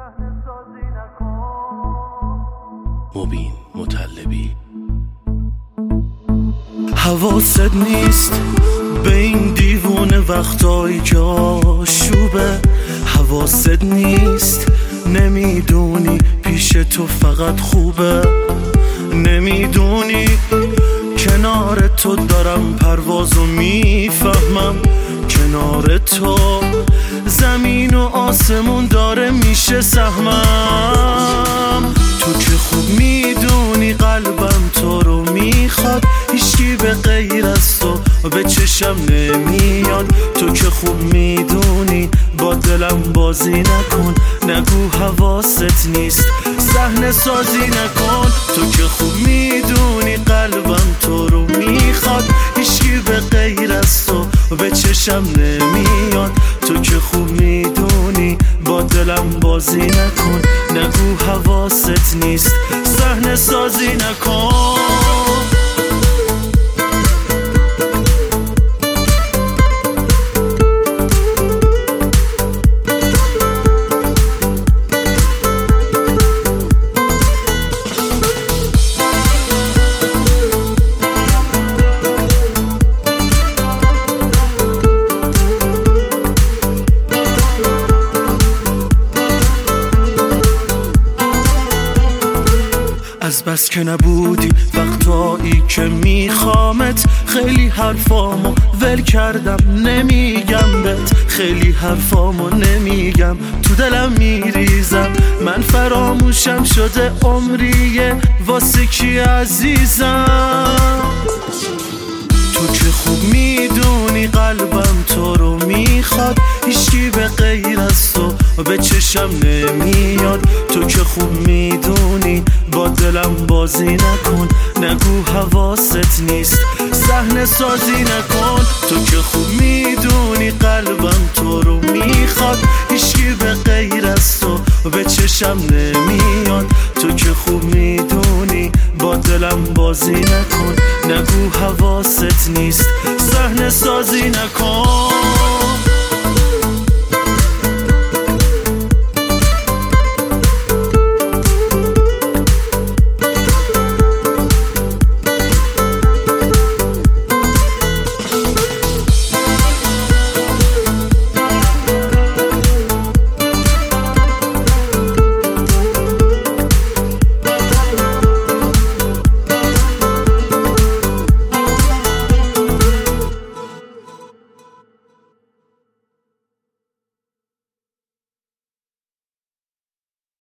مبین مطلبی. حواست نیست به این دیوونه وقتایی که آشوبه، حواست نیست نمیدونی پیش تو فقط خوبه، نمیدونی کنار تو دارم پروازو میفهمم، کنار تو زمین و آسمون داره میشه سهمم. تو که خوب میدونی قلبم تو رو میخواد، هیچکی به غیر از تو به چشم نمیاد. تو که خوب میدونی با دلم بازی نکن، نگو حواست نیست صحنه سازی نکن. تو که خوب میدونی قلبم تو رو میخواد، هیچکی به غیر از تو به چشم نمیاد. تو که خوب میدونی با دلم بازی نکن، نگو حواست نیست صحنه سازی نکن. از بس که نبودی وقتایی که میخوامت، خیلی حرفامو ول کردم نمیگم بهت، خیلی حرفامو نمیگم تو دلم میریزم. من فراموشم شده عمریه واسه کی عزیزم. تو که خوب میدونی قلبم تو رو میخواد، هیچکی به غیر از تو به چشم نمیاد. تو که خوب میدونی با دلم بازی نکن، نگو حواست نیست صحنه سازی نکن. تو که خوب میدونی قلبم تو رو میخواد، هیچکی به غیر از تو به چشم نمیاد. تو که خوب میدونی با دلم بازی نکن، نگو حواست نیست صحنه سازی نکن.